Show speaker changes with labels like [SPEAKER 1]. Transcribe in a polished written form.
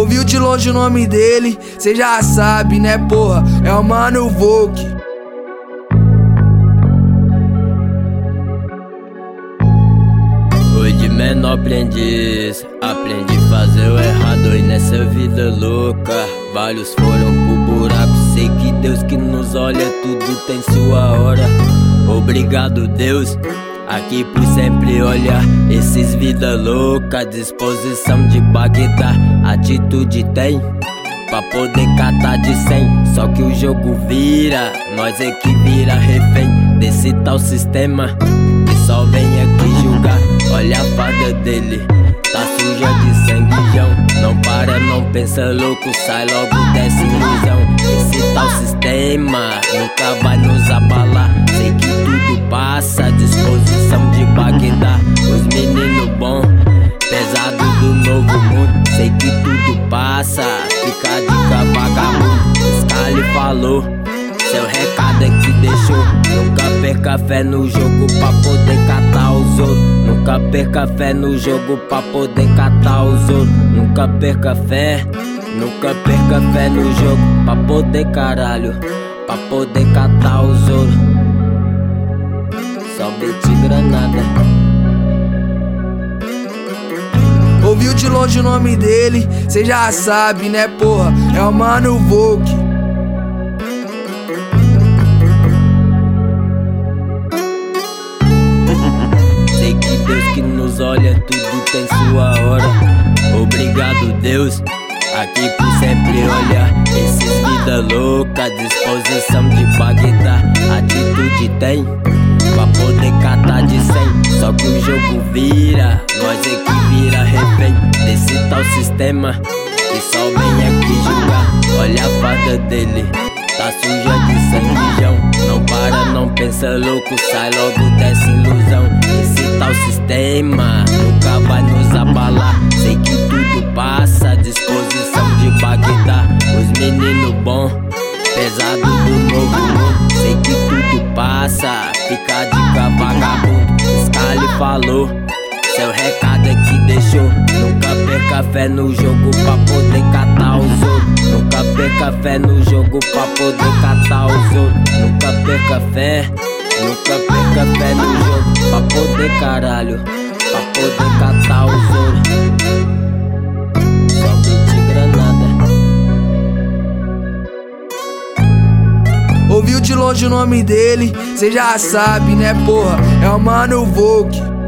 [SPEAKER 1] Ouviu de longe o nome dele, cê já sabe, né, porra? É o Mano Volk.
[SPEAKER 2] Foi de menor aprendiz, aprendi a fazer o errado e nessa vida louca vários foram pro buraco. Sei que Deus que nos olha, tudo tem sua hora. Obrigado Deus, aqui por sempre olhar esses vida louca. Disposição de Bagdá, atitude tem pra poder catar de 100. Só que o jogo vira, nós é que vira refém desse tal sistema que só vem aqui julgar. Olha a fada dele, tá suja de sanguejão. Não para, não pensa louco, sai logo dessa ilusão. Esse tal sistema nunca vai nos abalar. Sei que tudo passa, disposição de Bagdá. Os meninos bons, pesado do novo mundo. Sei que tudo passa, fica de vagabundo. Scali falou, seu recado é que deixou. Nunca perca fé no jogo pra poder catar os ouro. Nunca perca fé no jogo pra poder catar os ouro. Nunca perca fé, nunca perca fé no jogo pra poder caralho, pra poder catar os ouro. Só bete granada.
[SPEAKER 1] Ouviu de longe o nome dele, cê já sabe, né, porra? É o Mano Volk.
[SPEAKER 2] Sei que Deus que nos olha, tudo tem sua hora. Obrigado Deus, aqui por sempre olhar esses vida louca. Disposição de Bagdá, atitude tem pra poder catar de 100. Só que o jogo vira, nós é que vira refém desse tal sistema que só vem aqui julgar. Olha a fada dele, tá suja de sanguejão. Não para, não pensa louco, sai logo dessa ilusão. Esse tal sistema nunca vai nos abalar. Sei que tudo passa, disposição de Bagdá. Os meninos bons, pesado do novo mundo. Sei que tudo passa, fica de vagabundo. Scali falou, seu recado é que deixou. Nunca perca fé no jogo pra poder catar os ouro. Nunca perca fé no jogo pra poder catar os ouro. Nunca perca fé, nunca perca fé no jogo pra poder caralho, pra poder catar os ouro. Só bete granada.
[SPEAKER 1] Ouviu de longe o nome dele, cê já sabe, né, porra? É o Mano Volk.